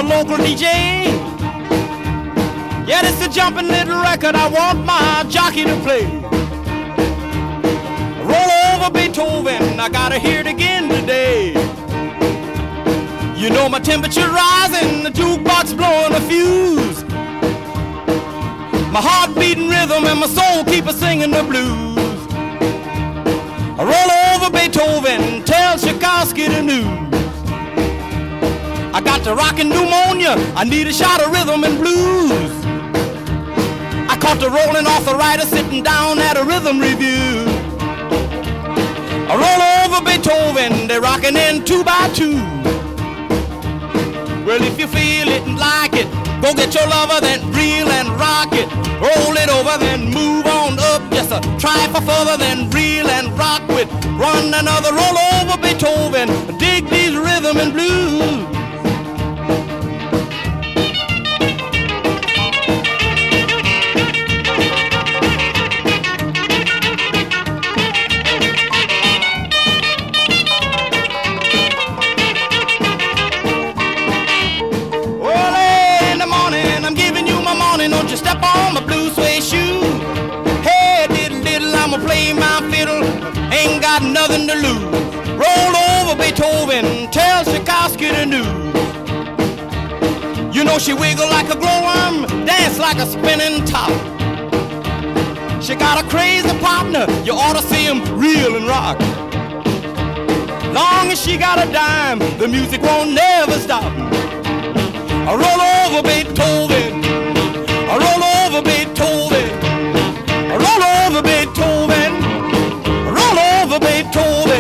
a local DJ. Yeah, it's a jumping little record I want my jockey to play. Roll over Beethoven, I gotta hear it again today. You know my temperature rising, the jukebox blowing a fuse. My heart beating rhythm and my soul keep a singing the blues. I roll over Beethoven, tell Tchaikovsky the news. I got the rockin' pneumonia, I need a shot of rhythm and blues. I caught the rolling arthritis sitting down at a rhythm review. I roll over Beethoven, they're rockin' in 2 by 2. Well, if you feel it and like it, go get your lover, then reel and rock it. Roll it over, then move on up. Just a try for further, then reel and rock with. Run another roll over Beethoven. Dig these rhythm and blues. Don't you step on my blue suede shoe. Hey, diddle diddle, I'ma play my fiddle. Ain't got nothing to lose. Roll over Beethoven, tell Tchaikovsky the news. You know she wiggle like a glowworm, dance like a spinning top. She got a crazy partner, you ought to see him reel and rock. Long as she got a dime, the music won't never stop. I roll over Beethoven, I roll over Beethoven, I roll over Beethoven, I roll over Beethoven.